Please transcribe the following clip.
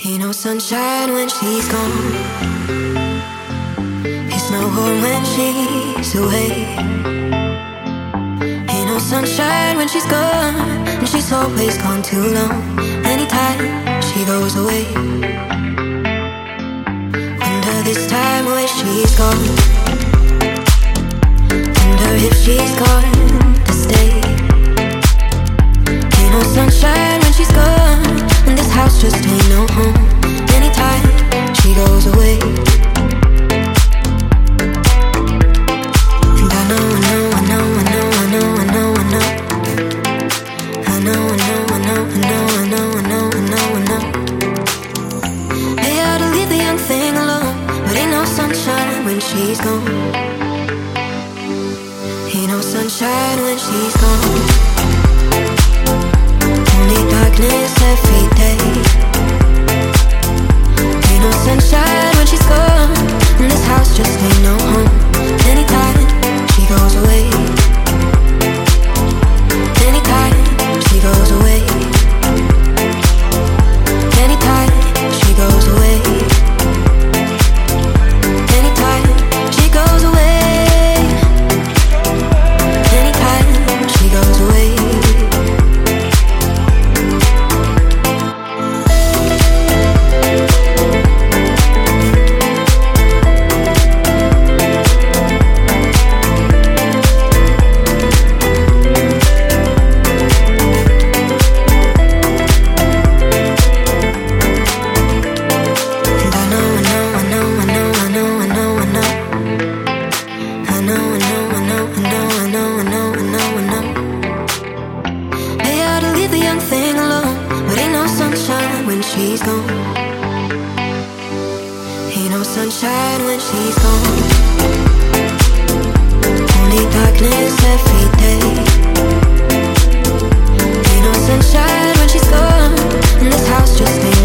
Ain't no sunshine when she's gone. It's no home when she's away. Ain't no sunshine when she's gone, and she's always gone too long. Anytime she goes away, wonder this time where she's gone. Wonder if she's gone to stay. Ain't no sunshine when she's gone, and this house just ain't no home. Anytime she goes away, and I know, I know, I know, I know, I know, I know, I know, I know, I know, I know, I know, I know, I know, I know, I know. They ought to leave the young thing alone, but ain't no sunshine when she's gone. Ain't no sunshine when she's gone. Only darkness every day. Ain't no sunshine when she's gone, and this house just ain't no home. Anytime she goes away, anytime she goes away, anytime she goes away, anytime she goes away, anytime she goes away. She's gone. Ain't no sunshine when she's gone. Only darkness every day. Ain't no sunshine when she's gone, and this house just ain't